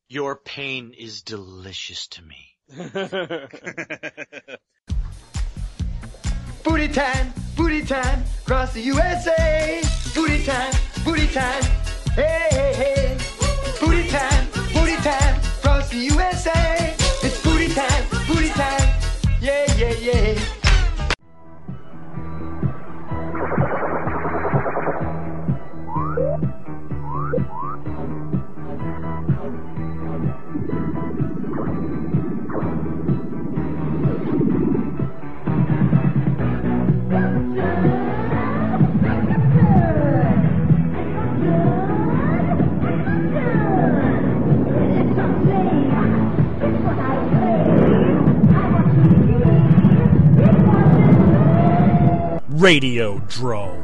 Your pain is delicious to me. Booty time, across the USA. Booty time, hey, hey, hey. Booty time, across the USA. It's booty time, yeah, yeah, yeah. Radiodrome.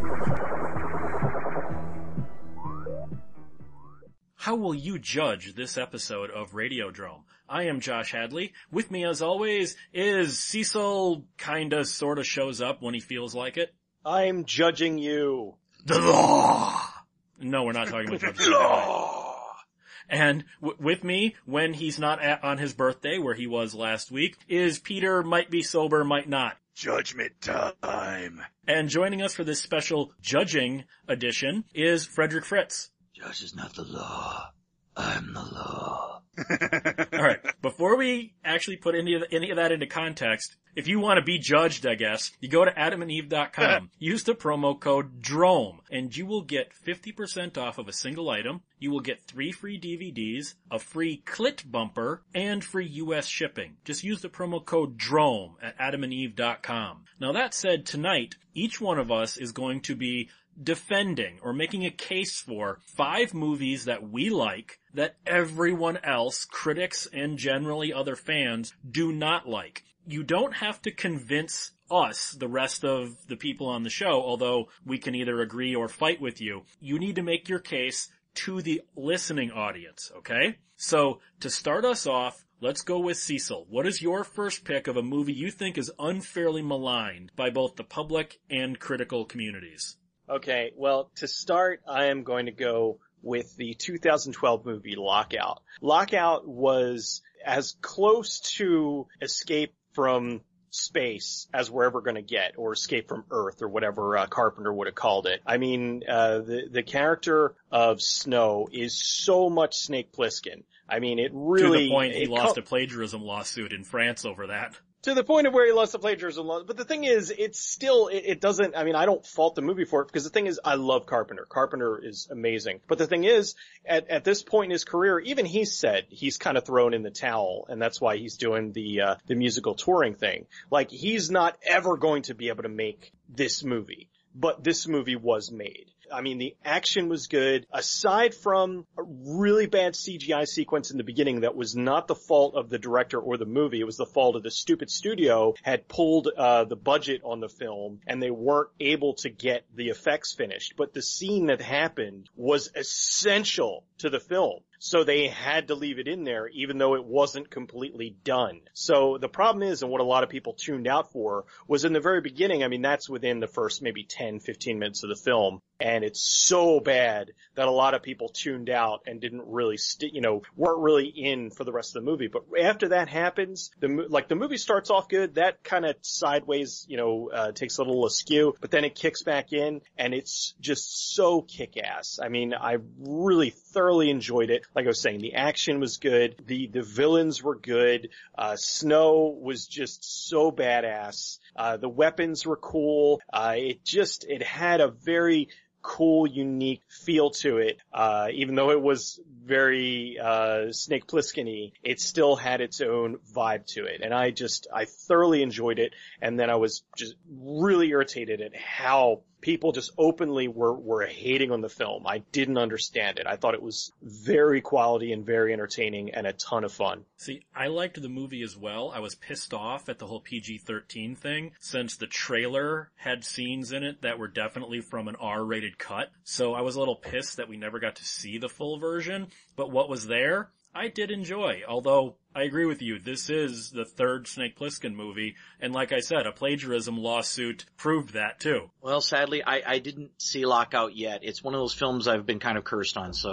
How will you judge this episode of Radiodrome? I am Josh Hadley. With me, as always, is Cecil. Kinda, sorta shows up when he feels like it. I'm judging you. The law. No, we're not talking about judging the law. And with me, when he's not on his birthday, where he was last week, is Peter. Might be sober, might not. Judgment time. And joining us for this special judging edition is Frederick Fritz. Judge is not the law. I'm the law. Alright, before we actually put any of that into context, if you want to be judged, I guess, you go to adamandeve.com, use the promo code DROME, and you will get 50% off of a single item, you will get 3 free DVDs, a free clit bumper, and free US shipping. Just use the promo code DROME at adamandeve.com. Now that said, tonight, each one of us is going to be defending or making a case for 5 movies that we like that everyone else, critics and generally other fans, do not like. You don't have to convince us, the rest of the people on the show, although we can either agree or fight with you. You need to make your case to the listening audience, okay? So, to start us off, let's go with Cecil. What is your first pick of a movie you think is unfairly maligned by both the public and critical communities? Okay, well, to start, I am going to go with the 2012 movie Lockout. Lockout was as close to Escape from Space as we're ever going to get, or Escape from Earth, or whatever Carpenter would have called it. I mean, the character of Snow is so much Snake Plissken. I mean, it really... To the point he lost a plagiarism lawsuit in France over that. To the point of where he lost the plagiarism law. But the thing is, it's still, it doesn't, I mean, I don't fault the movie for it, because the thing is, I love Carpenter. Carpenter is amazing. But the thing is, at this point in his career, even he said he's kind of thrown in the towel, and that's why he's doing the musical touring thing. Like, he's not ever going to be able to make this movie. But this movie was made. I mean, the action was good. Aside from a really bad CGI sequence in the beginning that was not the fault of the director or the movie, it was the fault of the stupid studio had pulled the budget on the film, and they weren't able to get the effects finished. But the scene that happened was essential to the film. So they had to leave it in there, even though it wasn't completely done. So the problem is, and what a lot of people tuned out for, was in the very beginning, I mean, that's within the first maybe 10, 15 minutes of the film. And it's so bad that a lot of people tuned out and didn't really weren't really in for the rest of the movie. But after that happens, the movie starts off good. That kind of sideways, takes a little askew, but then it kicks back in, and it's just so kick-ass. I mean, I really thoroughly enjoyed it. Like I was saying, the action was good. The villains were good. Snow was just so badass. The weapons were cool. It had a very cool, unique feel to it. Even though it was very Snake Plissken-y, it still had its own vibe to it. And I thoroughly enjoyed it. And then I was just really irritated at how people just openly were hating on the film. I didn't understand it. I thought it was very quality and very entertaining and a ton of fun. See, I liked the movie as well. I was pissed off at the whole PG-13 thing, since the trailer had scenes in it that were definitely from an R-rated cut. So I was a little pissed that we never got to see the full version. But what was there, I did enjoy. Although, I agree with you, this is the third Snake Plissken movie, and like I said, a plagiarism lawsuit proved that too. Well, sadly, I didn't see Lockout yet. It's one of those films I've been kind of cursed on, so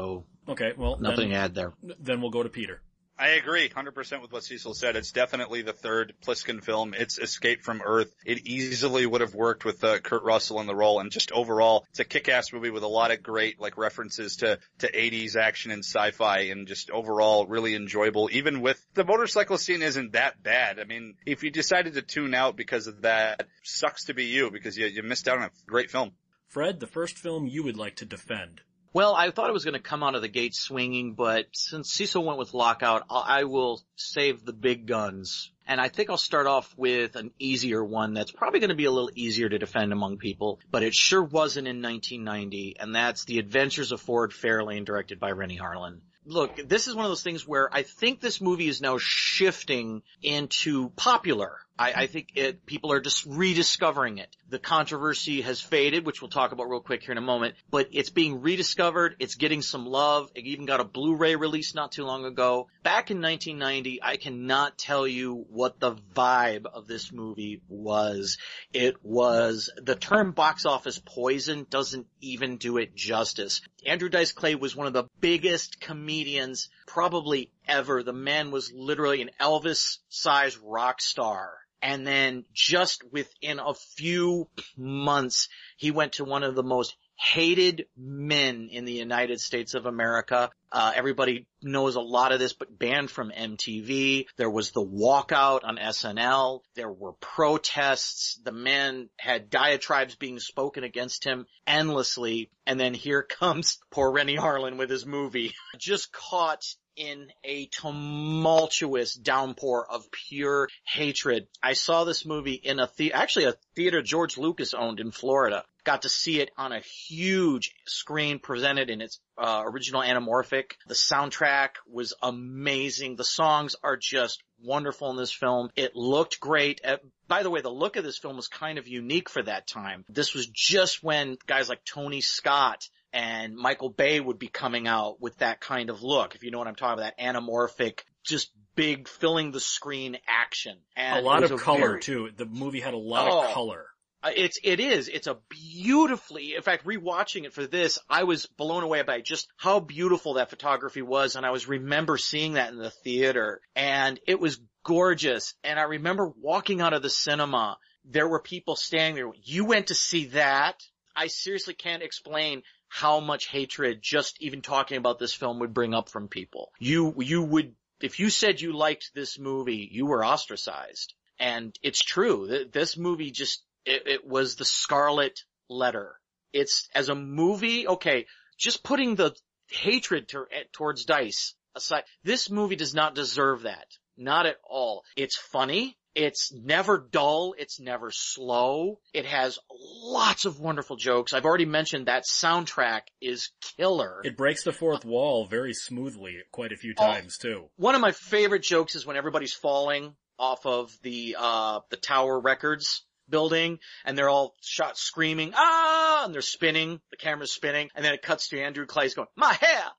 Okay, well, Nothing to add there. then we'll go to Peter. I agree 100% with what Cecil said. It's definitely the third Pliskin film. It's Escape from Earth. It easily would have worked with Kurt Russell in the role, and just overall, it's a kick-ass movie with a lot of great references to 80s action and sci-fi, and just overall really enjoyable. Even with the motorcycle scene isn't that bad. I mean, if you decided to tune out because of that, sucks to be you, because you missed out on a great film. Fred, the first film you would like to defend. Well, I thought it was going to come out of the gate swinging, but since Cecil went with Lockout, I will save the big guns. And I think I'll start off with an easier one that's probably going to be a little easier to defend among people, but it sure wasn't in 1990, and that's The Adventures of Ford Fairlane, directed by Renny Harlin. Look, this is one of those things where I think this movie is now shifting into popular. I think people are just rediscovering it. The controversy has faded, which we'll talk about real quick here in a moment, but it's being rediscovered. It's getting some love. It even got a Blu-ray release not too long ago. Back in 1990, I cannot tell you what the vibe of this movie was. It was, the term box office poison doesn't even do it justice. Andrew Dice Clay was one of the biggest comedians probably ever. The man was literally an Elvis-sized rock star. And then just within a few months, he went to one of the most hated men in the United States of America. Everybody knows a lot of this, but banned from MTV. There was the walkout on SNL. There were protests. The man had diatribes being spoken against him endlessly. And then here comes poor Renny Harlin with his movie. Just caught in a tumultuous downpour of pure hatred. I saw this movie in a theater George Lucas owned in Florida. Got to see it on a huge screen presented in its original anamorphic. The soundtrack was amazing. The songs are just wonderful in this film. It looked great. By the way, the look of this film was kind of unique for that time. This was just when guys like Tony Scott and Michael Bay would be coming out with that kind of look, if you know what I'm talking about, that anamorphic, just big, filling the screen action. And a lot of color, too. The movie had a lot of color. It is. It's a beautifully, in fact, rewatching it for this, I was blown away by just how beautiful that photography was, and I remember seeing that in the theater, and it was gorgeous. And I remember walking out of the cinema, there were people standing there, you went to see that? I seriously can't explain how much hatred just even talking about this film would bring up from people. You would, if you said you liked this movie, you were ostracized. And it's true. This movie just, it was the scarlet letter. It's, as a movie, okay, just putting the hatred towards Dice aside, this movie does not deserve that. Not at all. It's funny. It's never dull. It's never slow. It has lots of wonderful jokes. I've already mentioned that soundtrack is killer. It breaks the fourth wall very smoothly quite a few times, too. One of my favorite jokes is when everybody's falling off of the Tower Records building, and they're all shot screaming, ah, and they're spinning, the camera's spinning, and then it cuts to Andrew Clay's going, my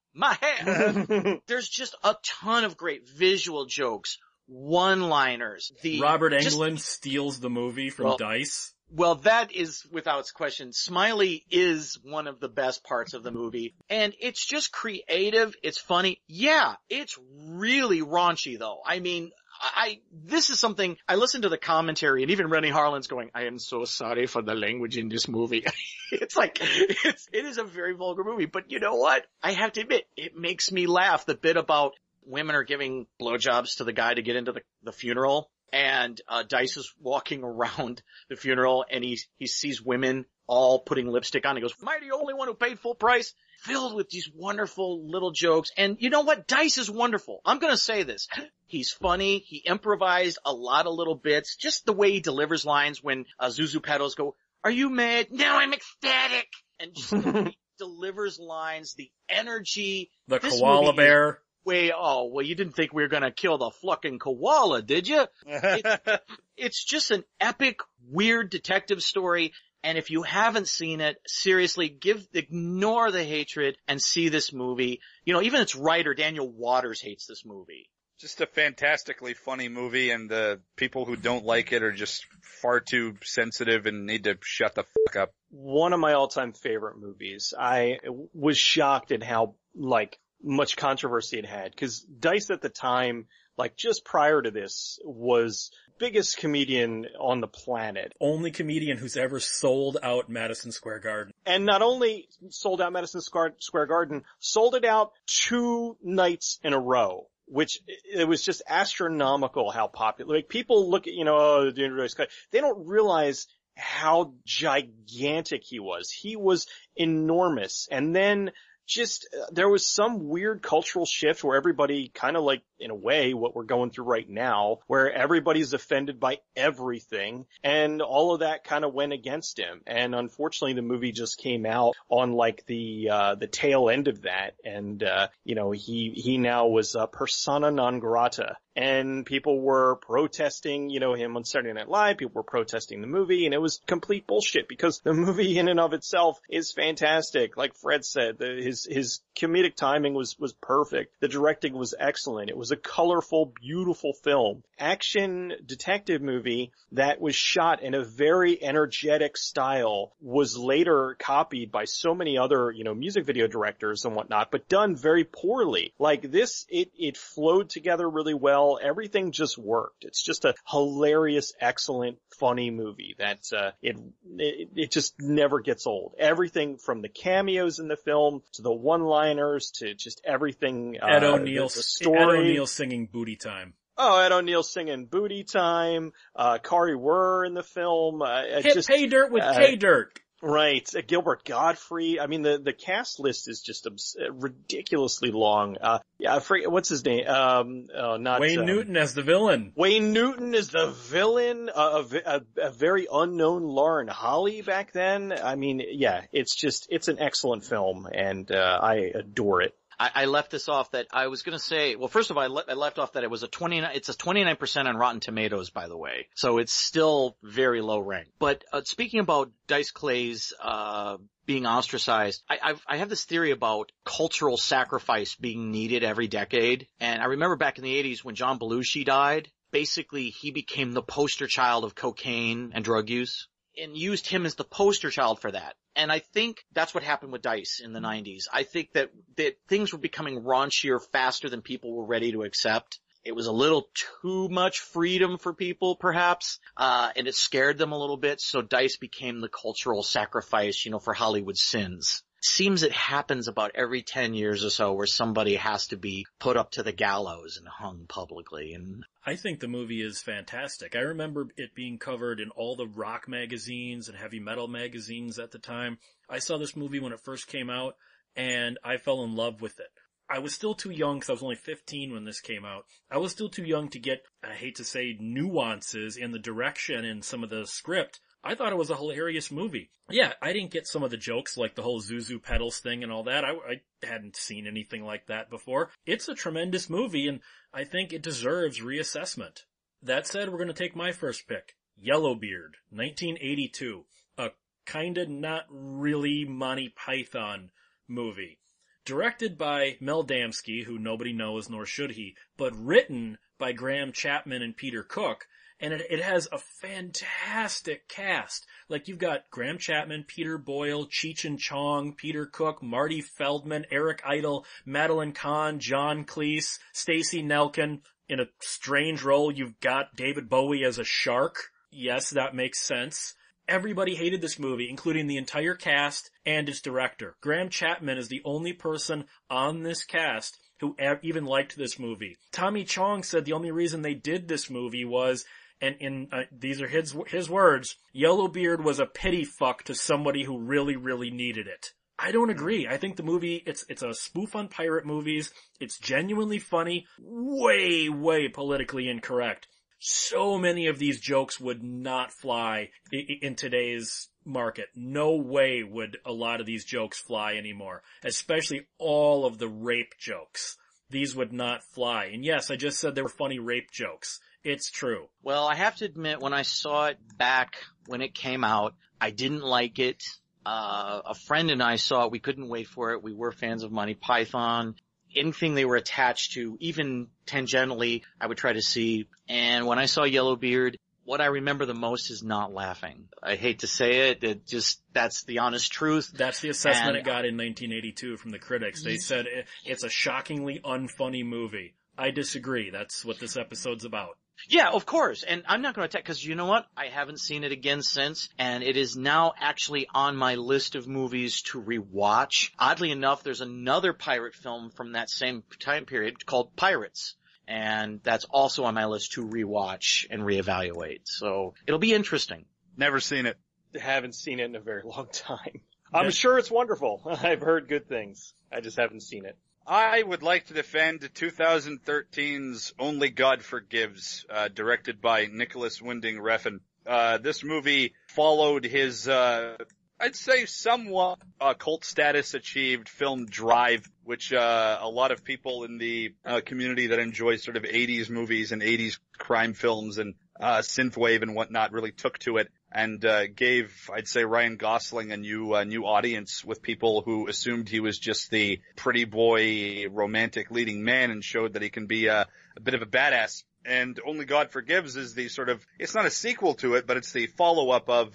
hair! There's just a ton of great visual jokes, one-liners. Robert Englund steals the movie from Dice. Well, that is without question. Smiley is one of the best parts of the movie, and it's just creative, it's funny. Yeah, it's really raunchy though. I mean, this is something, I listened to the commentary and even Renny Harlin's going, I am so sorry for the language in this movie. It's like, it is a very vulgar movie, but you know what? I have to admit, it makes me laugh. The bit about women are giving blowjobs to the guy to get into the funeral, and Dice is walking around the funeral and he sees women all putting lipstick on. He goes, am I the only one who paid full price? Filled with these wonderful little jokes. And you know what? Dice is wonderful. I'm gonna say this. He's funny. He improvised a lot of little bits. Just the way he delivers lines when Zuzu pedals go, are you mad? No, I'm ecstatic. And just the way he delivers lines, the energy. The koala bear. Well, you didn't think we were gonna kill the fucking koala, did you? It's just an epic, weird detective story. And if you haven't seen it, seriously, ignore the hatred and see this movie. You know, even its writer, Daniel Waters, hates this movie. Just a fantastically funny movie, and the people who don't like it are just far too sensitive and need to shut the fuck up. One of my all-time favorite movies. I was shocked at how, much controversy it had, because Dice at the time, like just prior to this, was biggest comedian on the planet. Only comedian who's ever sold out Madison Square Garden. And not only sold out Madison Square Garden, sold it out 2 nights in a row, which it was just astronomical how popular. Like people look at, oh, they don't realize how gigantic he was. He was enormous. And then there was some weird cultural shift where everybody kind of like, in a way, what we're going through right now, where everybody's offended by everything, and all of that kind of went against him. And unfortunately, the movie just came out on like the tail end of that. And, he now was persona non grata. And people were protesting, him on Saturday Night Live. People were protesting the movie, and it was complete bullshit because the movie in and of itself is fantastic. Like Fred said, his comedic timing was perfect. The directing was excellent. It was a colorful, beautiful film. Action detective movie that was shot in a very energetic style was later copied by so many other, music video directors and whatnot, but done very poorly. Like this, it flowed together really well. Everything just worked. It's just a hilarious, excellent, funny movie that it just never gets old. Everything from the cameos in the film to the one-liners to just everything. Ed O'Neill singing "Booty Time." Oh, Ed O'Neill singing "Booty Time." Kari Wurr in the film. Hit pay dirt with K Dirt. Right. Gilbert Godfrey. I mean, the cast list is just ridiculously long. I forget, what's his name? Wayne Newton as the villain. Wayne Newton is the villain. A very unknown Lauren Holly back then. I mean, yeah, it's an excellent film, and I adore it. I left this off that I was going to say, well, first of all, I left off that it's a 29% on Rotten Tomatoes, by the way. So it's still very low rank. But, speaking about Dice Clay's, being ostracized, I have this theory about cultural sacrifice being needed every decade. And I remember back in the 80s when John Belushi died, basically he became the poster child of cocaine and drug use, and used him as the poster child for that. And I think that's what happened with Dice in the 90s. I think that things were becoming raunchier faster than people were ready to accept. It was a little too much freedom for people, perhaps, and it scared them a little bit. So Dice became the cultural sacrifice, for Hollywood sins. It seems it happens about every 10 years or so where somebody has to be put up to the gallows and hung publicly. And I think the movie is fantastic. I remember it being covered in all the rock magazines and heavy metal magazines at the time. I saw this movie when it first came out, and I fell in love with it. I was still too young because I was only 15 when this came out. I was still too young to get, I hate to say, nuances in the direction and some of the script. I thought it was a hilarious movie. Yeah, I didn't get some of the jokes like the whole Zuzu Pedals thing and all that. I hadn't seen anything like that before. It's a tremendous movie, and I think it deserves reassessment. That said, we're going to take my first pick. Yellowbeard, 1982. A kinda not really Monty Python movie. Directed by Mel Damsky, who nobody knows nor should he, but written by Graham Chapman and Peter Cook. And it has a fantastic cast. Like, you've got Graham Chapman, Peter Boyle, Cheech and Chong, Peter Cook, Marty Feldman, Eric Idle, Madeline Kahn, John Cleese, Stacey Nelkin. In a strange role, you've got David Bowie as a shark. Yes, that makes sense. Everybody hated this movie, including the entire cast and its director. Graham Chapman is the only person on this cast who even liked this movie. Tommy Chong said the only reason they did this movie was, and these are his words, Yellowbeard was a pity fuck to somebody who really, really needed it. I don't agree. I think the movie, it's a spoof on pirate movies. It's genuinely funny, way, way politically incorrect. So many of these jokes would not fly in today's market. No way would a lot of these jokes fly anymore, especially all of the rape jokes. These would not fly. And yes, I just said they were funny rape jokes. It's true. Well, I have to admit, when I saw it back when it came out, I didn't like it. A friend and I saw it. We couldn't wait for it. We were fans of Monty Python. Anything they were attached to, even tangentially, I would try to see. And when I saw Yellowbeard, what I remember the most is not laughing. I hate to say it, that's the honest truth. That's the assessment it got in 1982 from the critics. They said it's a shockingly unfunny movie. I disagree. That's what this episode's about. Yeah, of course. And I'm not going to attack, because you know what? I haven't seen it again since, and it is now actually on my list of movies to rewatch. Oddly enough, there's another pirate film from that same time period called Pirates, and that's also on my list to rewatch and reevaluate. So it'll be interesting. Never seen it. Haven't seen it in a very long time. I'm sure it's wonderful. I've heard good things. I just haven't seen it. I would like to defend 2013's Only God Forgives, directed by Nicholas Winding Refn. This movie followed his, I'd say somewhat cult status achieved film Drive, which a lot of people in the community that enjoy sort of 80s movies and 80s crime films and synthwave and whatnot really took to it, and gave, I'd say, Ryan Gosling a new audience with people who assumed he was just the pretty boy romantic leading man, and showed that he can be a bit of a badass. And Only God Forgives is the sort of, it's not a sequel to it, but it's the follow-up of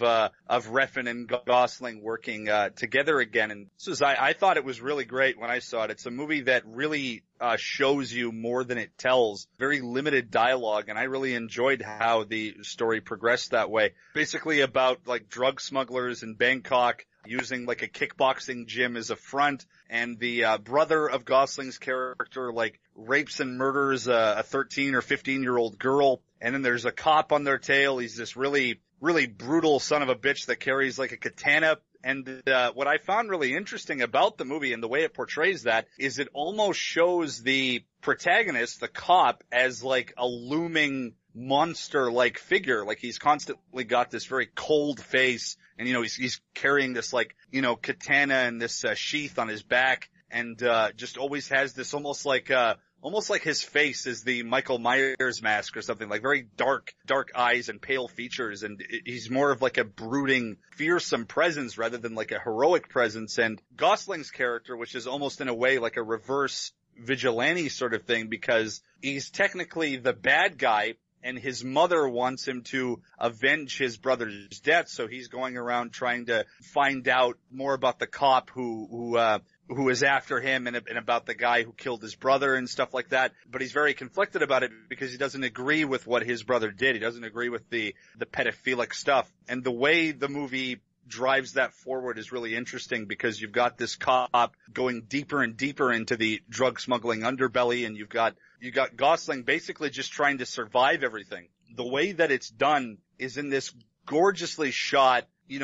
Refn and Gosling working together again. And this is, I thought it was really great when I saw it. It's a movie that really shows you more than it tells. Very limited dialogue, and I really enjoyed how the story progressed that way. Basically about like drug smugglers in Bangkok using like a kickboxing gym as a front, and the brother of Gosling's character like rapes and murders a 13 or 15-year-old girl, and then there's a cop on their tail. He's this really, really brutal son of a bitch that carries like a katana. And what I found really interesting about the movie and the way it portrays that is it almost shows the protagonist, the cop, as like a looming monster-like figure. Like he's constantly got this very cold face, and he's carrying this like katana and this sheath on his back, and just always has this almost like his face is the Michael Myers mask or something, like very dark eyes and pale features, and he's more of like a brooding, fearsome presence rather than like a heroic presence. And Gosling's character, which is almost in a way like a reverse vigilante sort of thing, because he's technically the bad guy, and his mother wants him to avenge his brother's death, so he's going around trying to find out more about the cop who is after him and about the guy who killed his brother and stuff like that. But he's very conflicted about it because he doesn't agree with what his brother did. He doesn't agree with the pedophilic stuff. And the way the movie drives that forward is really interesting, because you've got this cop going deeper and deeper into the drug smuggling underbelly, and you've got Gosling basically just trying to survive everything. The way that it's done is in this gorgeously shot,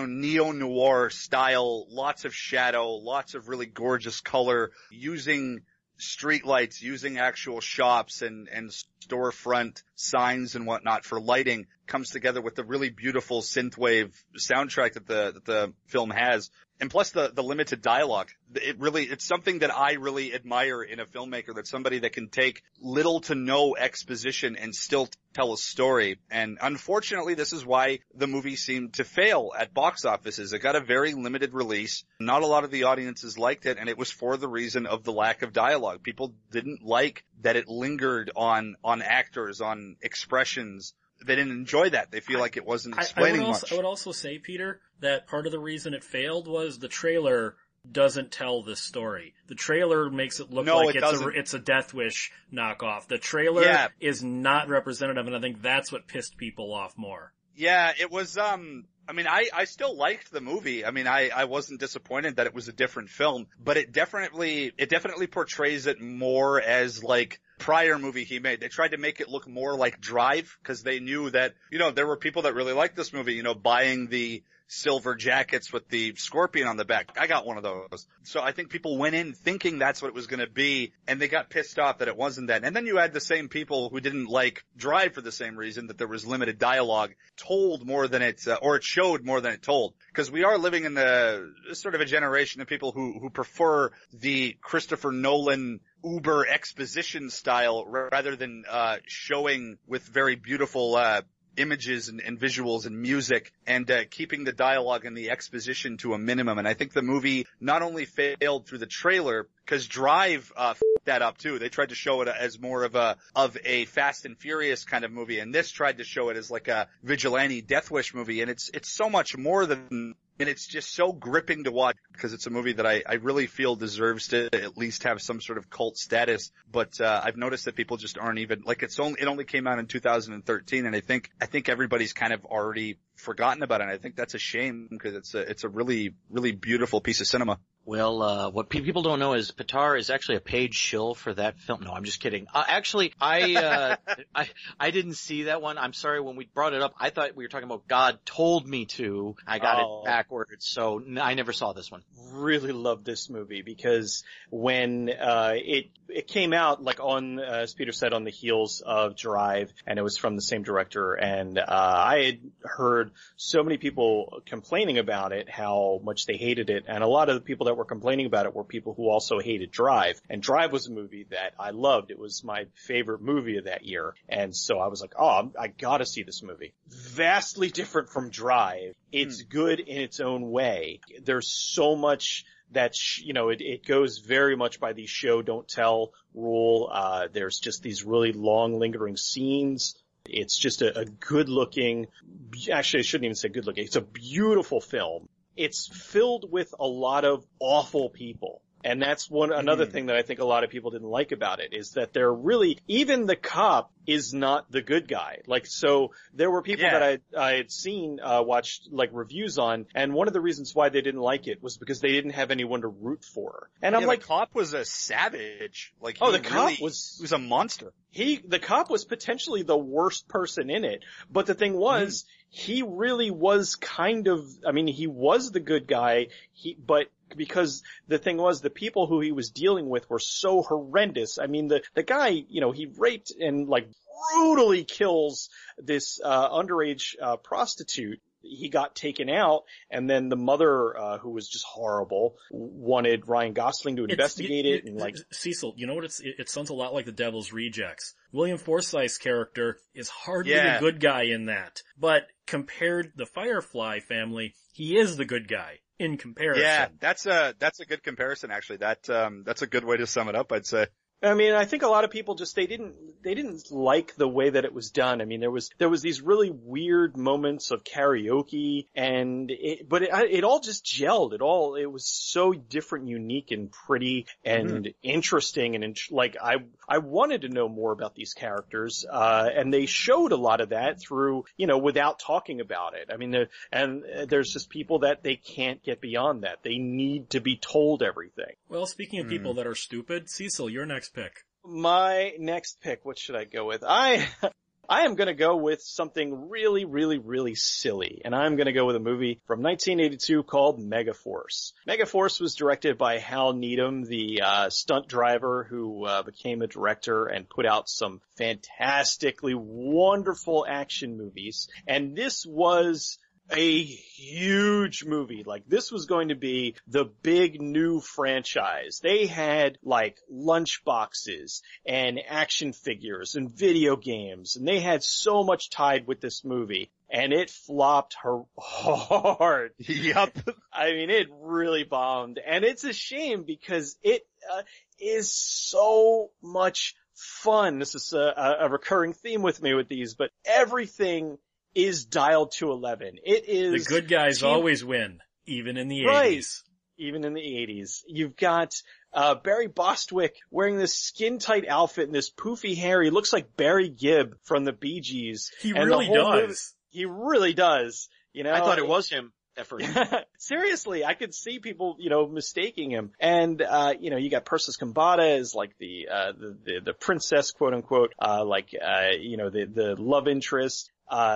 neo-noir style, lots of shadow, lots of really gorgeous color, using streetlights, using actual shops and storefront signs and whatnot for lighting, comes together with the really beautiful synthwave soundtrack that the film has. And plus the limited dialogue. It's something that I really admire in a filmmaker, that's somebody that can take little to no exposition and still tell a story. And unfortunately, this is why the movie seemed to fail at box offices. It got a very limited release. Not a lot of the audiences liked it, and it was for the reason of the lack of dialogue. People didn't like that it lingered on actors, on expressions. They didn't enjoy that. They feel like it wasn't explaining much. I would also say, Peter, that part of the reason it failed was the trailer doesn't tell this story. The trailer makes it look like it's a Death Wish knockoff. The trailer is not representative, and I think that's what pissed people off more. Yeah, it was, I still liked the movie. I wasn't disappointed that it was a different film, but it definitely portrays it more as like prior movie he made. They tried to make it look more like Drive, because they knew that, there were people that really liked this movie, buying the silver jackets with the scorpion on the back. I got one of those. So I think people went in thinking that's what it was going to be, and they got pissed off that it wasn't that. And then you had the same people who didn't like Drive for the same reason, that there was limited dialogue, told more than it, or it showed more than it told. Because we are living in the sort of a generation of people who prefer the Christopher Nolan uber exposition style rather than showing with very beautiful images and visuals and music and keeping the dialogue and the exposition to a minimum. And I think the movie not only failed through the trailer, because Drive f***ed that up too. They tried to show it as more of a Fast and Furious kind of movie, and this tried to show it as like a vigilante Death Wish movie, and it's so much more than. And it's just so gripping to watch because it's a movie that I really feel deserves to at least have some sort of cult status. But I've noticed that people just aren't even like it only came out in 2013, and I think everybody's kind of already forgotten about it. And I think that's a shame because it's a really, really beautiful piece of cinema. Well, what people don't know is Pitar is actually a paid shill for that film. No, I'm just kidding. Actually, I didn't see that one. I'm sorry. When we brought it up, I thought we were talking about God Told Me To. I got it backwards, so I never saw this one. Really love this movie because when it came out, like on as Peter said, on the heels of Drive, and it was from the same director, and I had heard so many people complaining about it, how much they hated it, and a lot of the people that were complaining about it were people who also hated Drive, and Drive was a movie that I loved. It was my favorite movie of that year, and so I was like, I gotta see this movie. Vastly different from Drive. It's good in its own way. There's so much that, it goes very much by the show don't tell rule. There's just these really long lingering scenes. It's just a good looking, actually I shouldn't even say good looking, it's a beautiful film. It's filled with a lot of awful people. And that's another thing that I think a lot of people didn't like about it is that they're really, even the cop is not the good guy. Like, so there were people that I had seen, watched like reviews on, and one of the reasons why they didn't like it was because they didn't have anyone to root for. And I'm like, the cop was a savage. Like, the cop was a monster. The cop was potentially the worst person in it. But the thing was, he really was he was the good guy, but because the thing was, the people who he was dealing with were so horrendous. I mean, the guy, he raped and like brutally kills this underage prostitute. He got taken out, and then the mother, who was just horrible, wanted Ryan Gosling to investigate it. And like, Cecil, you know what? It sounds a lot like The Devil's Rejects. William Forsythe's character is hardly a good guy in that, but compared the Firefly family, he is the good guy in comparison. Yeah, that's a good comparison actually. That's a good way to sum it up, I'd say. I mean, I think a lot of people just, they didn't like the way that it was done. I mean, there was these really weird moments of karaoke, and it all just gelled. It was so different, unique, and pretty, and interesting, and like, I wanted to know more about these characters, and they showed a lot of that through, without talking about it. I mean, there's just people that they can't get beyond that. They need to be told everything. Well, speaking of people that are stupid, Cecil, your next pick. My next pick, what should I go with? I am going to go with something really, really, really silly, and I'm going to go with a movie from 1982 called Megaforce. Megaforce was directed by Hal Needham, the stunt driver who became a director and put out some fantastically wonderful action movies, and this was a huge movie. Like, this was going to be the big new franchise. They had like lunchboxes and action figures and video games, and they had so much tied with this movie, and it flopped hard. Yep. I mean, it really bombed, and it's a shame because it is so much fun. This is a recurring theme with me with these, but everything is dialed to 11. It is... The good guys always win, even in the right. 80s. Even in the 80s. You've got Barry Bostwick wearing this skin-tight outfit and this poofy hair. He looks like Barry Gibb from the Bee Gees. He really does. He really does. I thought it was him at first. Seriously, I could see people, mistaking him. And, you got Persis Kambata as like the princess, quote unquote, the love interest.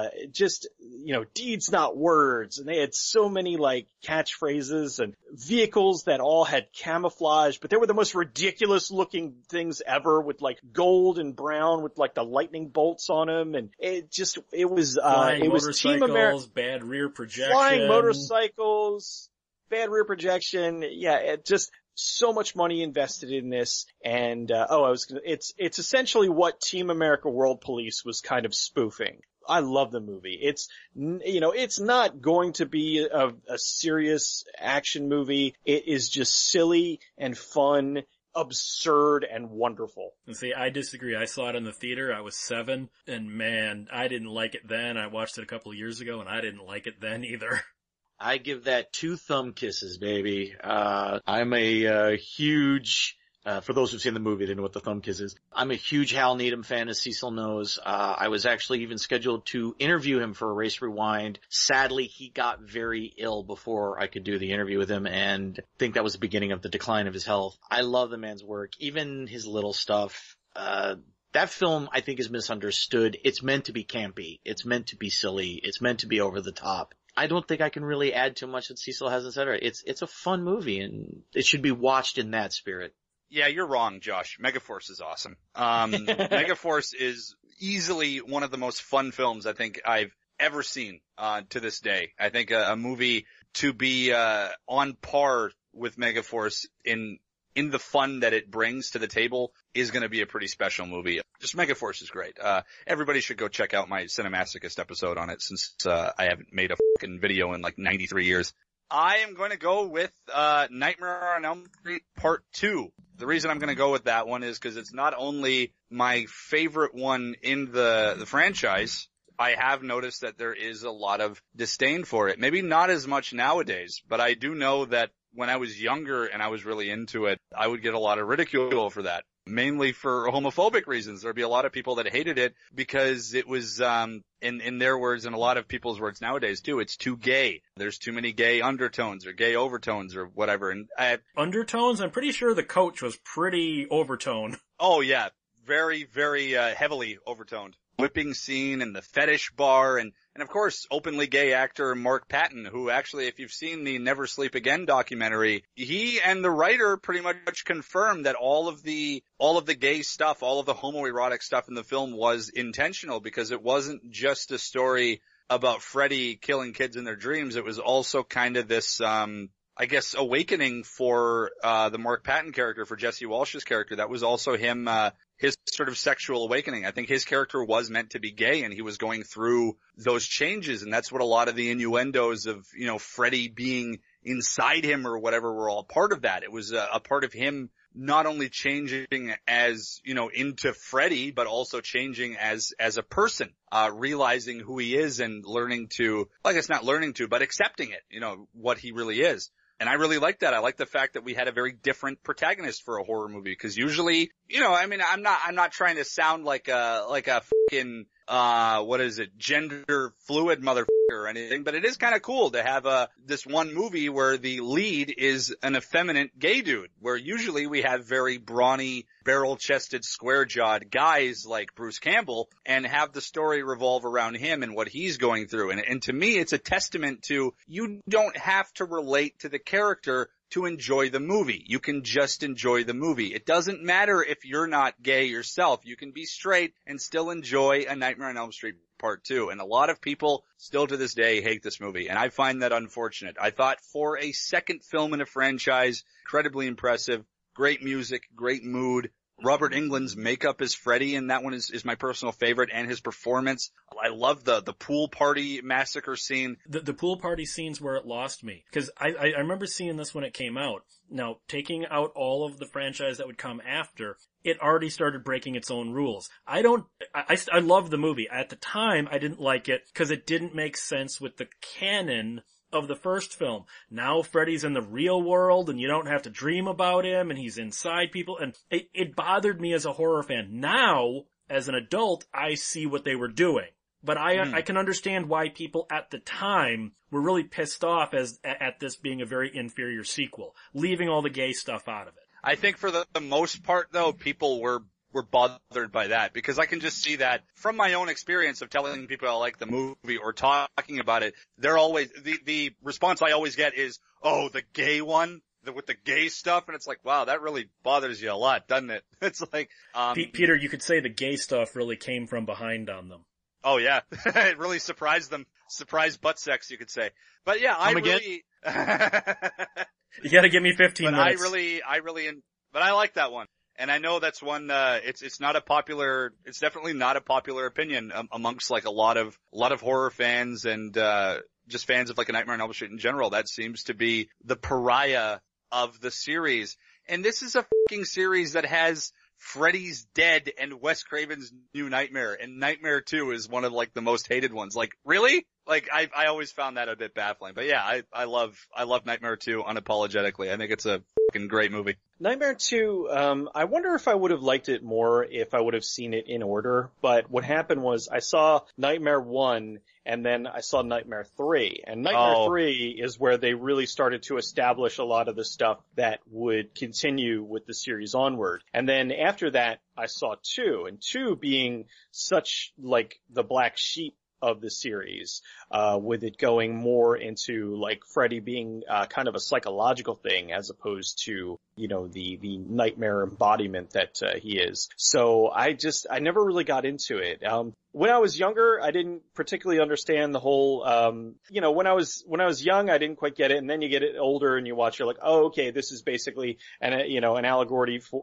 Deeds not words, and they had so many like catchphrases and vehicles that all had camouflage, but they were the most ridiculous looking things ever with like gold and brown with like the lightning bolts on them, and it was Team America, bad rear projection, flying motorcycles, bad rear projection, just so much money invested in this, and it's essentially what Team America World Police was kind of spoofing. I love the movie. It's, you know, it's not going to be a serious action movie. It is just silly and fun, absurd and wonderful. And see, I disagree. I saw it in the theater. I was 7, and man, I didn't like it then. I watched it a couple of years ago, and I didn't like it then either. I give that 2 thumb kisses, baby. I'm a huge, for those who've seen the movie, they know what the thumb kiss is. I'm a huge Hal Needham fan, as Cecil knows. I was actually even scheduled to interview him for Erase Rewind. Sadly, he got very ill before I could do the interview with him, and I think that was the beginning of the decline of his health. I love the man's work, even his little stuff. That film, I think, is misunderstood. It's meant to be campy. It's meant to be silly. It's meant to be over the top. I don't think I can really add too much that Cecil hasn't said. It's a fun movie, and it should be watched in that spirit. Yeah, you're wrong, Josh. Megaforce is awesome. Megaforce is easily one of the most fun films I think I've ever seen to this day. I think a movie to be on par with Megaforce in the fun that it brings to the table is going to be a pretty special movie. Just Megaforce is great. Everybody should go check out my Cinemasochist episode on it, since I haven't made a fucking video in like 93 years. I am going to go with Nightmare on Elm Street Part 2. The reason I'm going to go with that one is because it's not only my favorite one in the franchise. I have noticed that there is a lot of disdain for it. Maybe not as much nowadays, but I do know that when I was younger and I was really into it, I would get a lot of ridicule for that. Mainly for homophobic reasons. There'd be a lot of people that hated it because it was, in their words and a lot of people's words nowadays too, it's too gay. There's too many gay undertones or gay overtones or whatever. And undertones? I'm pretty sure the coach was pretty overtoned. Oh yeah. Very, very, heavily overtoned. Whipping scene and the fetish bar and of course openly gay actor Mark Patton, who actually, if you've seen the Never Sleep Again documentary, he and the writer pretty much confirmed that all of the gay stuff, all of the homoerotic stuff in the film was intentional, because it wasn't just a story about Freddy killing kids in their dreams. It was also kind of this, I guess, awakening for the Mark Patton character, for Jesse Walsh's character. That was also him, his sort of sexual awakening. I think his character was meant to be gay, and he was going through those changes, and that's what a lot of the innuendos of, you know, Freddy being inside him or whatever were all part of that. It was a part of him not only changing as, you know, into Freddy, but also changing as a person, realizing who he is and learning to, I guess not learning to, but accepting it, you know, what he really is. And I really like that. I like the fact that we had a very different protagonist for a horror movie, because usually, you know, I mean, I'm not trying to sound like a fucking, what is it, gender fluid motherfucker or anything, but it is kind of cool to have this one movie where the lead is an effeminate gay dude, where usually we have very brawny, barrel-chested, square-jawed guys like Bruce Campbell, and have the story revolve around him and what he's going through. And to me, it's a testament to, you don't have to relate to the character to enjoy the movie. You can just enjoy the movie. It doesn't matter if you're not gay yourself. You can be straight and still enjoy A Nightmare on Elm Street Part 2. And a lot of people still to this day hate this movie, and I find that unfortunate. I thought for a second film in a franchise, incredibly impressive, great music, great mood. Robert Englund's makeup as Freddy, and that one is my personal favorite, and his performance. I love the pool party massacre scene. The pool party scene's where it lost me, because I remember seeing this when it came out. Now, taking out all of the franchise that would come after, it already started breaking its own rules. I love the movie. At the time, I didn't like it because it didn't make sense with the canon of the first film. Now Freddy's in the real world and you don't have to dream about him and he's inside people, and it bothered me as a horror fan. Now, as an adult, I see what they were doing. But I can understand why people at the time were really pissed off at this being a very inferior sequel, leaving all the gay stuff out of it. I think for the most part though, people were bothered by that, because I can just see that from my own experience of telling people I like the movie or talking about it. They're always, the response I always get is, oh, the gay one, with the gay stuff, and it's like, wow, that really bothers you a lot, doesn't it? It's like, Peter, you could say the gay stuff really came from behind on them. Oh yeah, it really surprised them. Surprise butt sex, you could say. But yeah, I really, you gotta give me 15 minutes. But I like that one. And I know that's one, it's definitely not a popular opinion amongst like a lot of horror fans and, just fans of like a Nightmare on Elm Street in general. That seems to be the pariah of the series. And this is a fucking series that has Freddy's Dead and Wes Craven's New Nightmare, and Nightmare 2 is one of like the most hated ones. Like, really? Like, I always found that a bit baffling. But yeah, I love Nightmare 2 unapologetically. I think it's a fucking great movie. Nightmare 2, I wonder if I would have liked it more if I would have seen it in order, but what happened was I saw Nightmare 1 and then I saw Nightmare 3, and Nightmare 3 is where they really started to establish a lot of the stuff that would continue with the series onward. And then after that, I saw 2, and 2 being such like the black sheep of the series, with it going more into like Freddy being kind of a psychological thing as opposed to, you know, the nightmare embodiment that he is. So I never really got into it. When I was younger, I didn't particularly understand the whole, you know, when I was young, I didn't quite get it. And then you get it older and you watch, you're like, oh, okay, this is basically an allegory for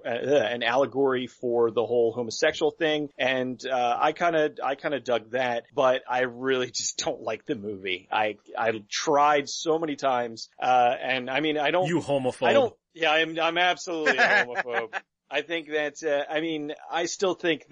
the whole homosexual thing. And, I kind of dug that, but I really just don't like the movie. I tried so many times, and I mean, You homophobe. Yeah, I'm absolutely a homophobe. I think that, I still think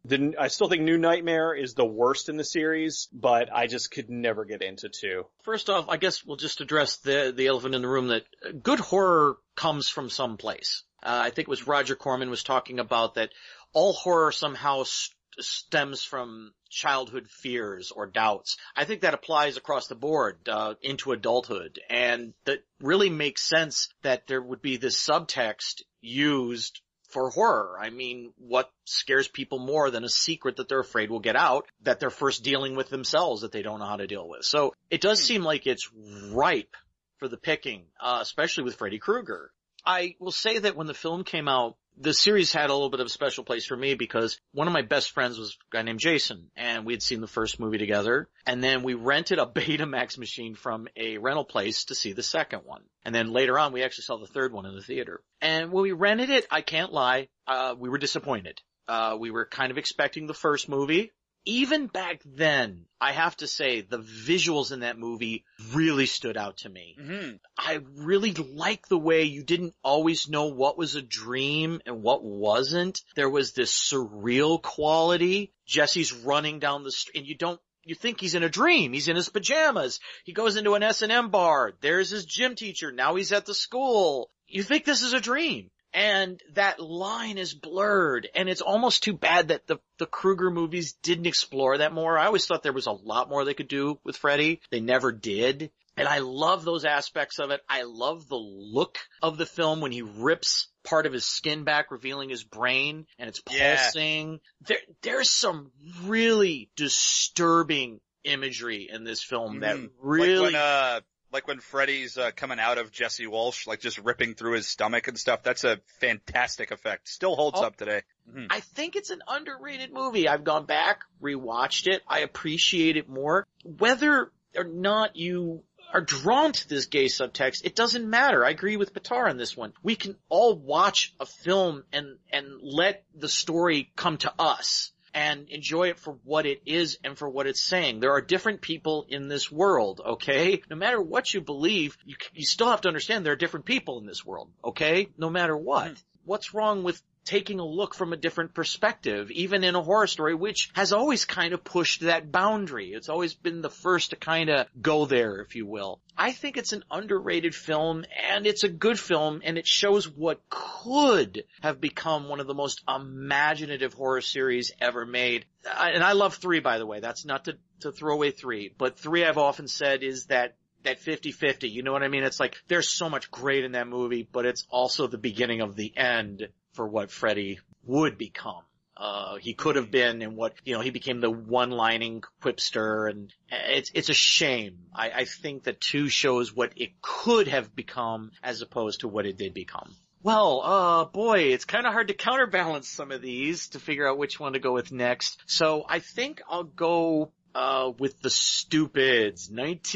New Nightmare is the worst in the series, but I just could never get into 2. First off, I guess we'll just address the elephant in the room that good horror comes from some place. I think it was Roger Corman was talking about that all horror somehow stems from childhood fears or doubts. I think that applies across the board, into adulthood, and that really makes sense that there would be this subtext used for horror. I mean, what scares people more than a secret that they're afraid will get out, that they're first dealing with themselves that they don't know how to deal with? So it does seem like it's ripe for the picking, especially with Freddy Krueger. I will say that when the film came out, the series had a little bit of a special place for me because one of my best friends was a guy named Jason, and we had seen the first movie together, and then we rented a Betamax machine from a rental place to see the second one. And then later on, we actually saw the third one in the theater. And when we rented it, I can't lie, we were disappointed. We were kind of expecting the first movie. Even back then, I have to say, the visuals in that movie really stood out to me. Mm-hmm. I really like the way you didn't always know what was a dream and what wasn't. There was this surreal quality. Jesse's running down the street, and you think he's in a dream. He's in his pajamas. He goes into an S&M bar. There's his gym teacher. Now he's at the school. You think this is a dream. And that line is blurred, and it's almost too bad that the Krueger movies didn't explore that more. I always thought there was a lot more they could do with Freddy. They never did. And I love those aspects of it. I love the look of the film when he rips part of his skin back, revealing his brain, and it's pulsing. Yeah. There's some really disturbing imagery in this film that really... Like when Freddy's coming out of Jesse Walsh, like just ripping through his stomach and stuff. That's a fantastic effect. Still holds up today. Mm-hmm. I think it's an underrated movie. I've gone back, rewatched it. I appreciate it more. Whether or not you are drawn to this gay subtext, it doesn't matter. I agree with Pitar on this one. We can all watch a film and let the story come to us and enjoy it for what it is and for what it's saying. There are different people in this world, okay? No matter what you believe, you still have to understand there are different people in this world, okay? No matter what. Mm-hmm. What's wrong with taking a look from a different perspective, even in a horror story, which has always kind of pushed that boundary. It's always been the first to kind of go there, if you will. I think it's an underrated film, and it's a good film, and it shows what could have become one of the most imaginative horror series ever made. And I love 3, by the way. That's not to throw away 3, but 3 I've often said is that 50-50, you know what I mean? It's like, there's so much great in that movie, but it's also the beginning of the end for what Freddy would become. He could have been, and what, he became the one-lining quipster, and it's a shame. I think that 2 shows what it could have become as opposed to what it did become. Well, boy, it's kind of hard to counterbalance some of these to figure out which one to go with next. So I think I'll go with The Stupids,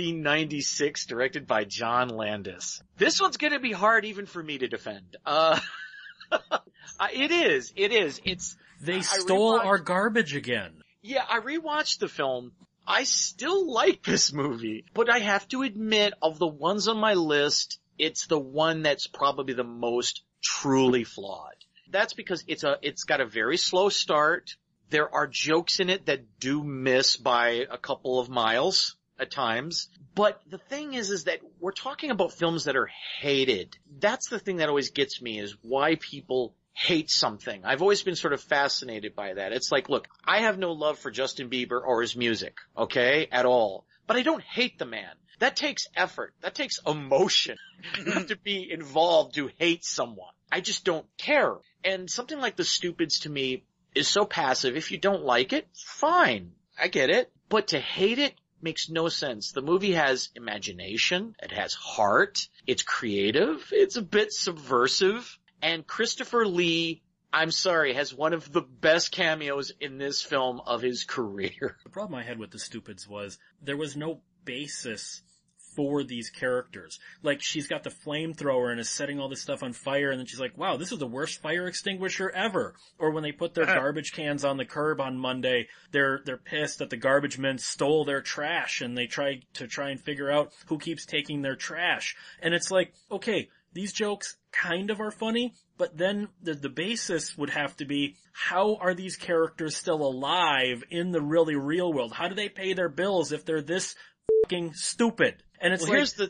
1996, directed by John Landis. This one's gonna be hard even for me to defend. It is. They I stole rewatched- our garbage again. Yeah, I rewatched the film. I still like this movie, but I have to admit, of the ones on my list, it's the one that's probably the most truly flawed. That's because it's got a very slow start. There are jokes in it that do miss by a couple of miles at times. But the thing is that we're talking about films that are hated. That's the thing that always gets me, is why people hate something. I've always been sort of fascinated by that. It's like, look, I have no love for Justin Bieber or his music, okay, at all. But I don't hate the man. That takes effort. That takes emotion. You have to be involved to hate someone. I just don't care. And something like The Stupids to me is so passive. If you don't like it, fine. I get it. But to hate it makes no sense. The movie has imagination. It has heart. It's creative. It's a bit subversive. And Christopher Lee, I'm sorry, has one of the best cameos in this film of his career. The problem I had with The Stupids was there was no basis for these characters. Like, she's got the flamethrower and is setting all this stuff on fire, and then she's like, wow, this is the worst fire extinguisher ever. Or when they put their garbage cans on the curb on Monday, they're pissed that the garbage men stole their trash, and they try and figure out who keeps taking their trash. And it's like, okay, these jokes kind of are funny, but then the basis would have to be, how are these characters still alive in the really real world? How do they pay their bills if they're this fucking stupid? And it's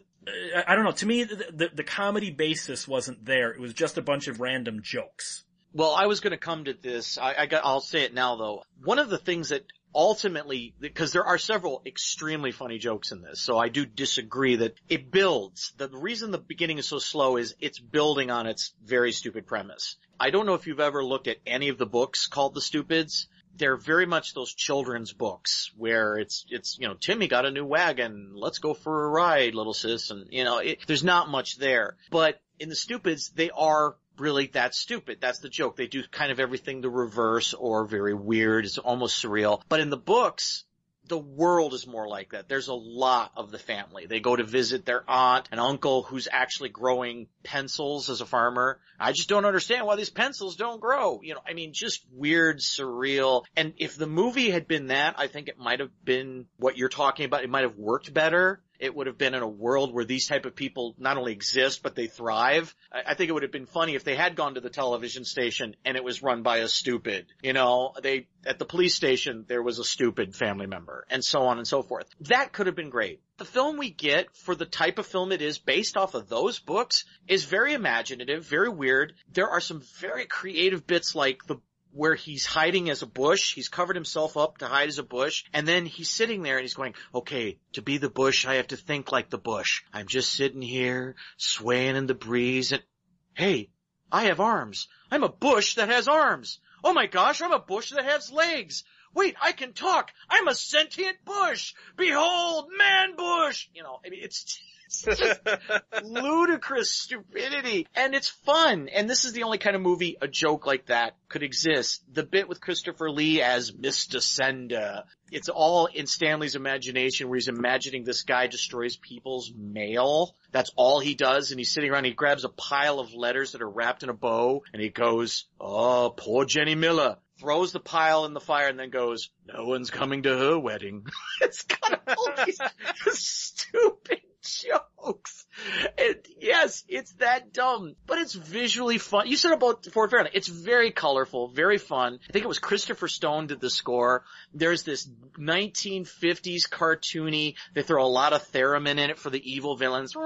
I don't know, to me, the comedy basis wasn't there. It was just a bunch of random jokes. Well, I was gonna come to this. I'll say it now though. One of the things that ultimately, because there are several extremely funny jokes in this, so I do disagree that it builds. The reason the beginning is so slow is it's building on its very stupid premise. I don't know if you've ever looked at any of the books called The Stupids. They're very much those children's books where it's, Timmy got a new wagon. Let's go for a ride, little sis. And, there's not much there. But in The Stupids, they are really that stupid. That's the joke. They do kind of everything the reverse or very weird. It's almost surreal. But in the books, the world is more like that. There's a lot of the family. They go to visit their aunt and uncle who's actually growing pencils as a farmer. I just don't understand why these pencils don't grow. Just weird, surreal. And if the movie had been that, I think it might have been what you're talking about. It might have worked better. It would have been in a world where these type of people not only exist, but they thrive. I think it would have been funny if they had gone to the television station and it was run by a stupid. At the police station, there was a stupid family member, and so on and so forth. That could have been great. The film we get, for the type of film it is based off of those books, is very imaginative, very weird. There are some very creative bits like where he's hiding as a bush. He's covered himself up to hide as a bush. And then he's sitting there and he's going, okay, to be the bush, I have to think like the bush. I'm just sitting here, swaying in the breeze, and hey, I have arms. I'm a bush that has arms. Oh my gosh, I'm a bush that has legs. Wait, I can talk. I'm a sentient bush. Behold, man bush. It's just ludicrous stupidity. And it's fun. And this is the only kind of movie a joke like that could exist. The bit with Christopher Lee as Mr. Sender. It's all in Stanley's imagination where he's imagining this guy destroys people's mail. That's all he does. And he's sitting around, he grabs a pile of letters that are wrapped in a bow and he goes, oh, poor Jenny Miller. Throws the pile in the fire and then goes, no one's coming to her wedding. It's got all these stupid jokes. And yes, it's that dumb, but it's visually fun. You said about Ford Fahrenheit. It's very colorful, very fun. I think it was Christopher Stone did the score. There's this 1950s cartoony, they throw a lot of theremin in it for the evil villains.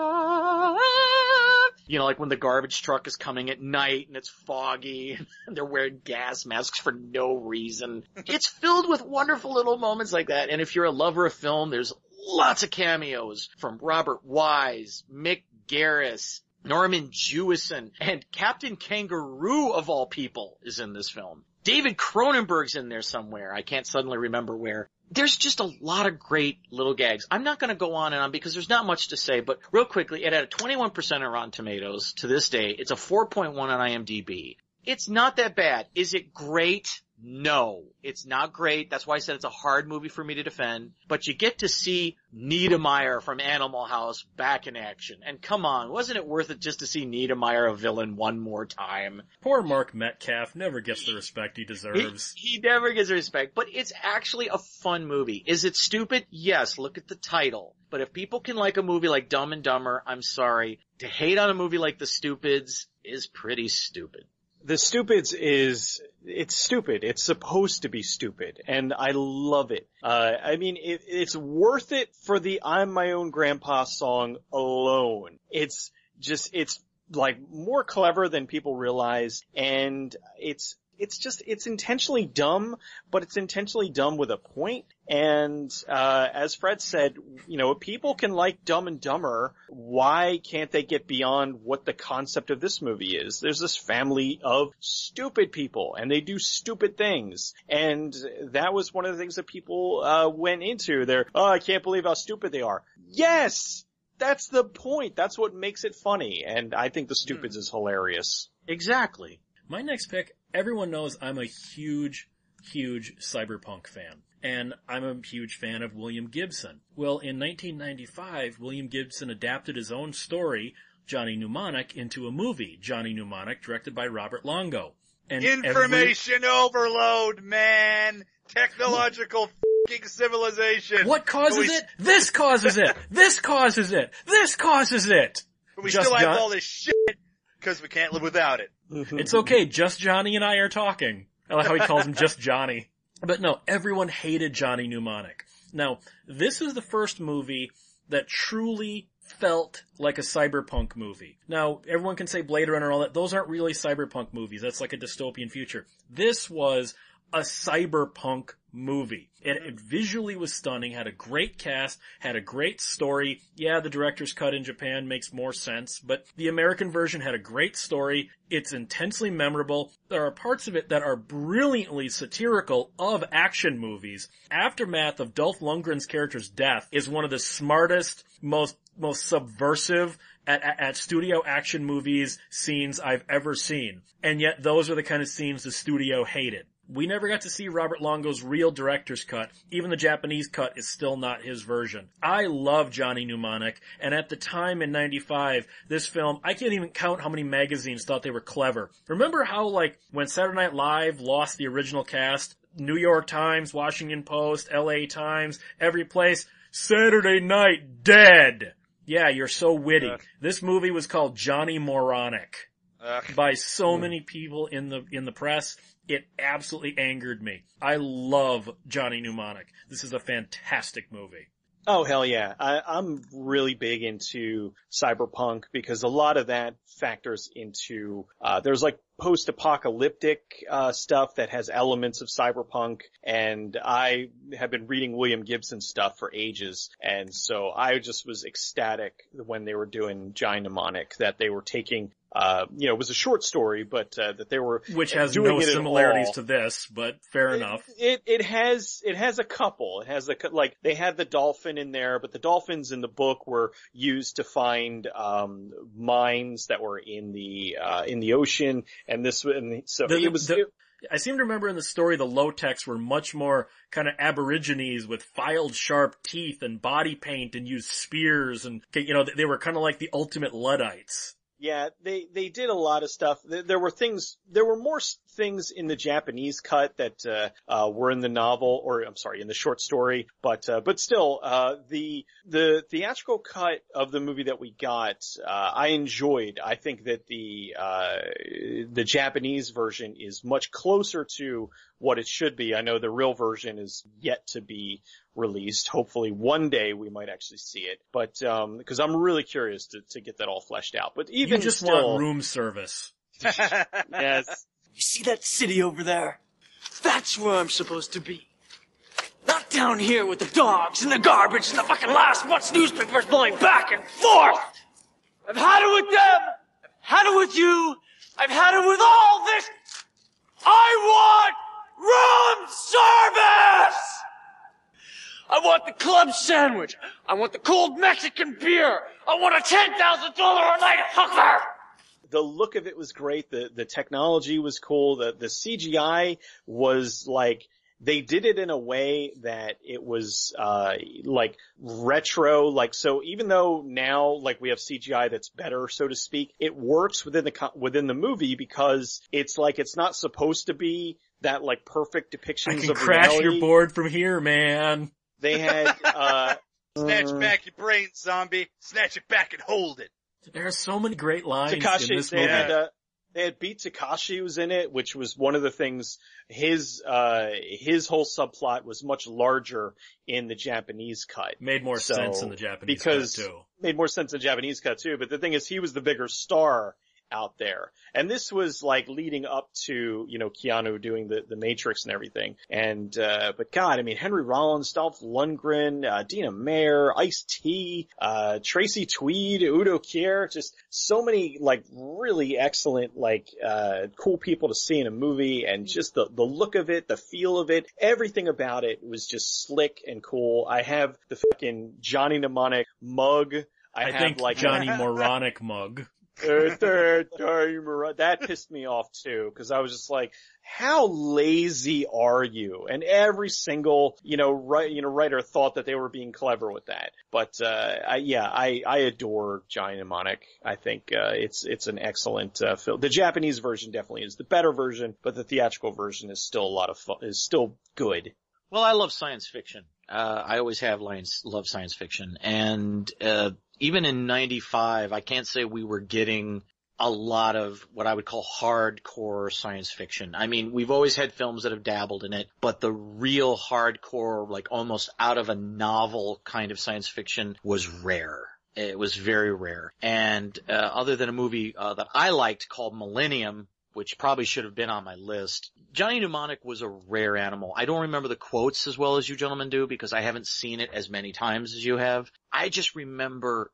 Like when the garbage truck is coming at night and it's foggy and they're wearing gas masks for no reason. It's filled with wonderful little moments like that. And if you're a lover of film, there's lots of cameos from Robert Wise, Mick Garris, Norman Jewison, and Captain Kangaroo of all people is in this film. David Cronenberg's in there somewhere. I can't suddenly remember where. There's just a lot of great little gags. I'm not going to go on and on because there's not much to say, but real quickly, it had a 21% on Rotten Tomatoes to this day. It's a 4.1 on IMDb. It's not that bad. Is it great? No, it's not great. That's why I said it's a hard movie for me to defend. But you get to see Niedermeyer from Animal House back in action. And come on, wasn't it worth it just to see Niedermeyer a villain one more time? Poor Mark Metcalf never gets the respect he deserves. He never gets respect, but it's actually a fun movie. Is it stupid? Yes, look at the title. But if people can like a movie like Dumb and Dumber, I'm sorry. To hate on a movie like The Stupids is pretty stupid. The Stupids it's stupid. It's supposed to be stupid, and I love it. I mean, it's worth it for the I'm My Own Grandpa song alone. It's like more clever than people realize, and it's intentionally dumb, but it's intentionally dumb with a point. And, as Fred said, if people can like Dumb and Dumber, why can't they get beyond what the concept of this movie is? There's this family of stupid people, and they do stupid things. And that was one of the things that people, went into. I can't believe how stupid they are. Yes! That's the point. That's what makes it funny. And I think The Stupids is hilarious. Exactly. My next pick, everyone knows I'm a huge, huge cyberpunk fan. And I'm a huge fan of William Gibson. Well, in 1995, William Gibson adapted his own story, Johnny Mnemonic, into a movie, Johnny Mnemonic, directed by Robert Longo. And information overload, man! Technological f***ing civilization! What causes it? This causes it! This causes it! This causes it! But we still have all this shit, because we can't live without it. It's okay, just Johnny and I are talking. I like how he calls him just Johnny. But no, everyone hated Johnny Mnemonic. Now, this is the first movie that truly felt like a cyberpunk movie. Now, everyone can say Blade Runner and all that. Those aren't really cyberpunk movies. That's like a dystopian future. This was a cyberpunk movie. It visually was stunning, had a great cast, had a great story. Yeah, the director's cut in Japan makes more sense, but the American version had a great story. It's intensely memorable. There are parts of it that are brilliantly satirical of action movies. Aftermath of Dolph Lundgren's character's death is one of the smartest, most subversive at studio action movies scenes I've ever seen. And yet those are the kind of scenes the studio hated. We never got to see Robert Longo's real director's cut. Even the Japanese cut is still not his version. I love Johnny Mnemonic, and at the time in 95, this film, I can't even count how many magazines thought they were clever. Remember how, when Saturday Night Live lost the original cast, New York Times, Washington Post, LA Times, every place, Saturday Night dead! Yeah, you're so witty. This movie was called Johnny Moronic by so many people in the press. It absolutely angered me. I love Johnny Mnemonic. This is a fantastic movie. Oh, hell yeah. I'm really big into cyberpunk because a lot of that factors into, there's post-apocalyptic, stuff that has elements of cyberpunk, and I have been reading William Gibson stuff for ages, and so I just was ecstatic when they were doing Johnny Mnemonic, that they were taking, it was a short story, but, that they were which has doing no it similarities to this, but fair enough. It has a couple. It has they had the dolphin in there, but the dolphins in the book were used to find, mines that were in the ocean, and I seem to remember in the story the low-techs were much more kind of aborigines with filed sharp teeth and body paint and used spears and, they were kind of like the ultimate Luddites. Yeah, they did a lot of stuff. There were more things in the Japanese cut that, were in the novel, in the short story, but still, the theatrical cut of the movie that we got, I enjoyed. I think that the Japanese version is much closer to what it should be. I know the real version is yet to be released. Hopefully one day we might actually see it, but, cause I'm really curious to get that all fleshed out. But even you just still, want room service. Yes. You see that city over there? That's where I'm supposed to be. Not down here with the dogs and the garbage and the fucking last month's newspapers blowing back and forth. I've had it with them. I've had it with you. I've had it with all this. I want room service! I want the club sandwich. I want the cold Mexican beer. I want a $10,000 a night hooker! the look of it was great. The technology was cool. The CGI was like, they did it in a way that it was, like retro, like, so even though now, like, we have CGI that's better, so to speak, it works within the movie because it's like, it's not supposed to be that, like, perfect depictions of I can crash reality. your board from here, man. They had, Snatch back your brain, zombie. Snatch it back and hold it. There are so many great lines in Takashi, this movie. they had Beat Takashi was in it, which was one of the things, his whole subplot was much larger in the Japanese cut. Made more sense in the Japanese cut too. Made more sense in the Japanese cut too, but the thing is he was the bigger star out there. And this was like leading up to, you know, Keanu doing the Matrix and everything. And, but God, I mean, Henry Rollins, Dolph Lundgren, Dina Meyer, Ice-T, Tracy Tweed, Udo Kier, just so many like really excellent, like, cool people to see in a movie, and just the look of it, the feel of it, everything about it was just slick and cool. I have the fucking Johnny Mnemonic mug. I have think like Johnny Moronic mug. That pissed me off too, because I was just like, how lazy are you? And every single, writer thought that they were being clever with that. But, I adore Johnny Mnemonic. I think, it's an excellent, film. The Japanese version definitely is the better version, but the theatrical version is still a lot of fun, is still good. Well, I love science fiction. I always have loved science fiction. And, even in 95, I can't say we were getting a lot of what I would call hardcore science fiction. I mean, we've always had films that have dabbled in it, but the real hardcore, like almost out of a novel kind of science fiction was rare. It was very rare. And, other than a movie, that I liked called Millennium, which probably should have been on my list, Johnny Mnemonic was a rare animal. I don't remember the quotes as well as you gentlemen do because I haven't seen it as many times as you have. I just remember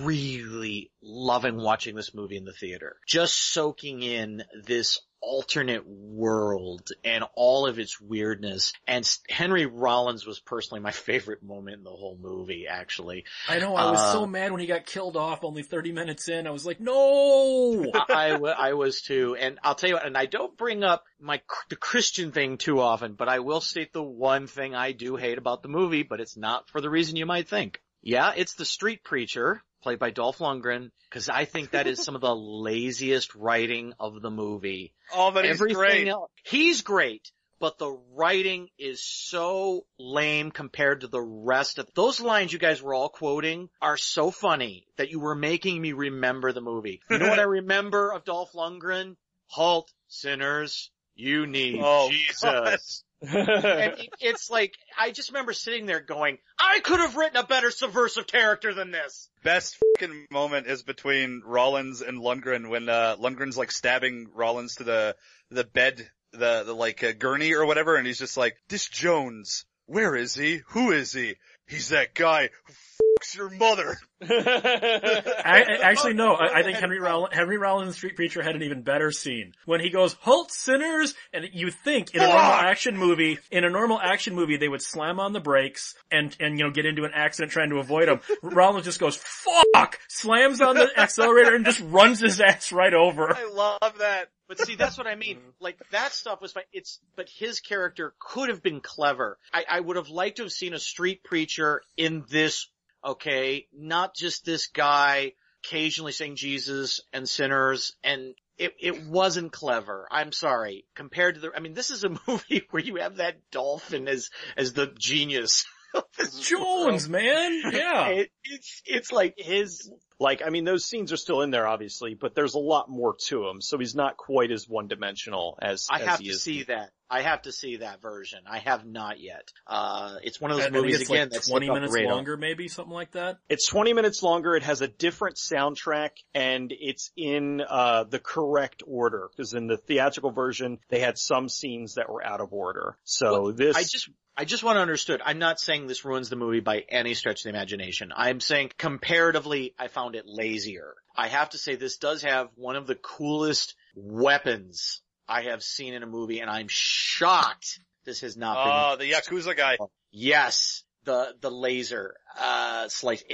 really loving watching this movie in the theater. Just soaking in this alternate world and all of its weirdness. And Henry Rollins was personally my favorite moment in the whole movie, actually. I know, I was so mad when he got killed off only 30 minutes in. I was like, no! I was too. And I'll tell you what, and I don't bring up the Christian thing too often, but I will state the one thing I do hate about the movie, but it's not for the reason you might think. Yeah, it's the street preacher, played by Dolph Lundgren, because I think that is some of the laziest writing of the movie. Oh, but he's great. He's great, but the writing is so lame compared to the rest of those lines you guys were all quoting are so funny that you were making me remember the movie. You know what I remember of Dolph Lundgren? Halt, sinners, you need Jesus. And it's like, I just remember sitting there going, I could have written a better subversive character than this. Best fucking moment is between Rollins and Lundgren when, Lundgren's like stabbing Rollins to the bed, the gurney or whatever, and he's just like, this Jones, where is he? Who is he? He's that guy who fucks your mother. Actually, no. I think Henry Rollins' Street Preacher had an even better scene. When he goes, halt, sinners! And you think in a normal action movie, they would slam on the brakes and get into an accident trying to avoid them. Rollins just goes, fuck! Slams on the accelerator and just runs his ass right over. I love that. But see, that's what I mean. Like, that stuff was fine. But his character could have been clever. I would have liked to have seen a street preacher in this, okay, not just this guy occasionally saying Jesus and sinners, and it wasn't clever. I'm sorry. Compared to this is a movie where you have that dolphin as the genius. Jones, man. Yeah. It's like his... those scenes are still in there, obviously, but there's a lot more to him, so he's not quite as one-dimensional as he is. I have to see that version. I have not yet. It's one of those movies, again, that's 20 minutes longer, maybe, something like that? It's 20 minutes longer, it has a different soundtrack, and it's in, the correct order, because in the theatrical version, they had some scenes that were out of order. So I just want to understood. I'm not saying this ruins the movie by any stretch of the imagination. I'm saying comparatively, I found it lazier. I have to say this does have one of the coolest weapons I have seen in a movie, and I'm shocked this has not been. Oh, the Yakuza guy. Yes. The laser, slice.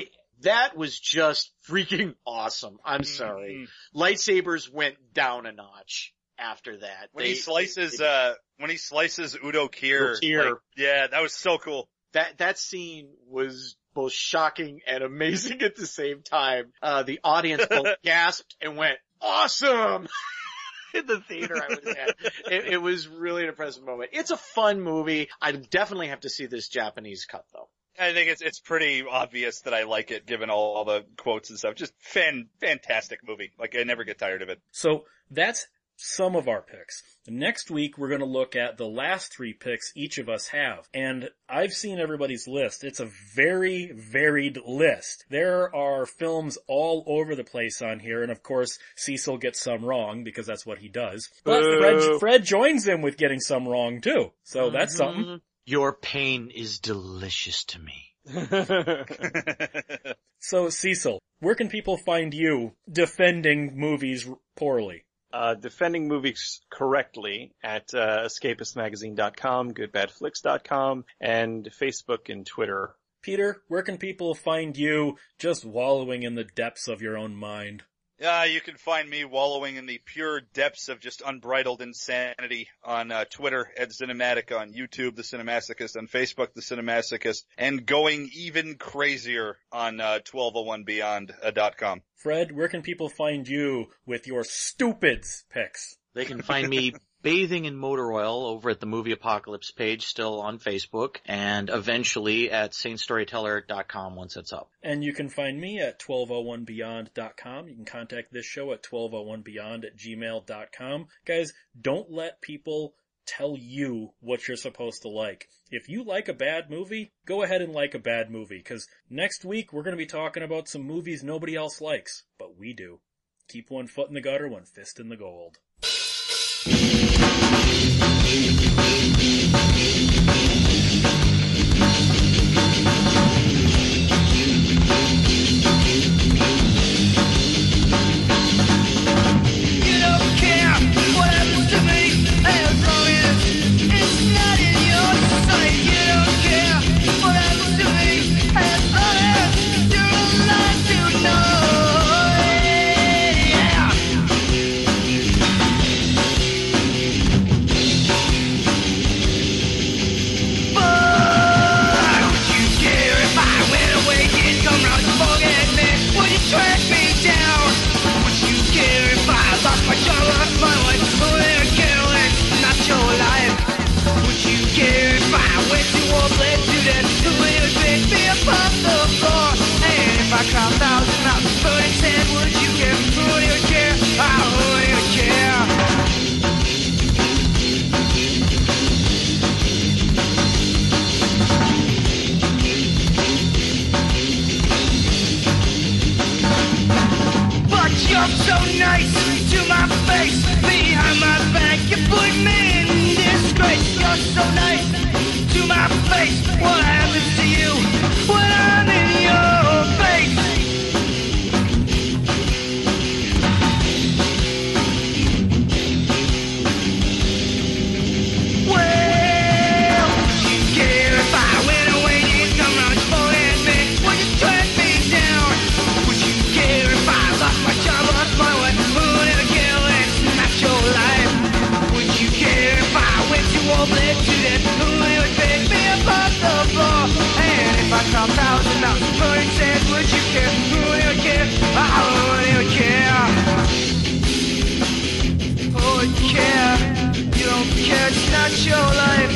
That was just freaking awesome. I'm sorry. Lightsabers went down a notch after that. When he slices Udo Kier. Kier. Yeah, that was so cool. That scene was both shocking and amazing at the same time. The audience both gasped and went, awesome! In the theater I was at. It was really an impressive moment. It's a fun movie. I definitely have to see this Japanese cut though. I think it's pretty obvious that I like it given all the quotes and stuff. Just fantastic movie. Like, I never get tired of it. So that's some of our picks. Next week, we're going to look at the last 3 picks each of us have. And I've seen everybody's list. It's a very varied list. There are films all over the place on here. And of course, Cecil gets some wrong because that's what he does. But Fred joins him with getting some wrong too. So that's something. Your pain is delicious to me. So Cecil, where can people find you defending movies poorly? Defending movies correctly at escapistmagazine.com, goodbadflix.com, and Facebook and Twitter. Peter, where can people find you just wallowing in the depths of your own mind? You can find me wallowing in the pure depths of just unbridled insanity on Twitter at Cinematic, on YouTube, The Cinemasochist, on Facebook, The Cinemasochist, and going even crazier on 1201beyond.com. Fred, where can people find you with your stupids picks? They can find me bathing in motor oil over at the Movie Apocalypse page, still on Facebook, and eventually at saintstoryteller.com once it's up. And you can find me at 1201beyond.com. You can contact this show at 1201beyond@gmail.com. Guys, don't let people tell you what you're supposed to like. If you like a bad movie, go ahead and like a bad movie, because next week we're going to be talking about some movies nobody else likes, but we do. Keep one foot in the gutter, one fist in the gold. You don't care what happens to me as long as it's not in your sight. You don't care what happens to me as long as you're alive to know. Yeah. But would you care if I went away, didn't come round to forget me? Would you track me down? Would you care if I lost my job, lost my wife? Oh, there, Carolyn, not your life. Would you care if I went to war, bled to death? Who would pick me up off the floor? And if I crossed thousand mountains, burning sand, would you care? Who would care? Who would care? But you're so nice to my face, behind my back you put me in disgrace. You're so nice to my face, what happens to you when I'm in your face? Well, would you care if I went away, didn't come round to forget me? Would you track me down? Would you care if I lost my job, lost my wife? Who never care when it's not your life? Would you care if I went to war, bled to death? Who would pick me up off the floor? And if I crossed thousand mountains, burning sand, would you care? Who would care? Who would care? Who would care? You don't care, it's not your life.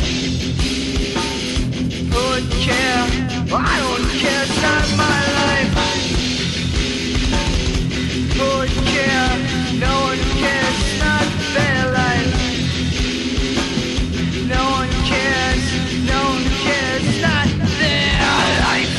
Who would care? Well, I don't care, it's not my life. Who would care? No one cares, it's not their life. No one cares, no one cares, it's not their life.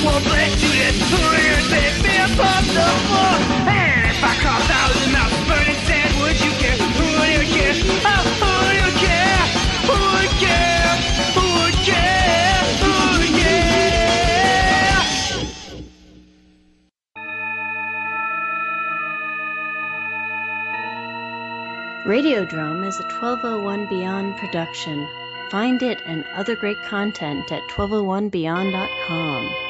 won't blink to this. Who are you to take me above the floor? And if I crawl 1,000 miles of burning sand, would you care? Who would you care? Oh, who would you care? Who would care? Who would care? Who would care? Radiodrome is a 1201 Beyond production. Find it and other great content at 1201beyond.com.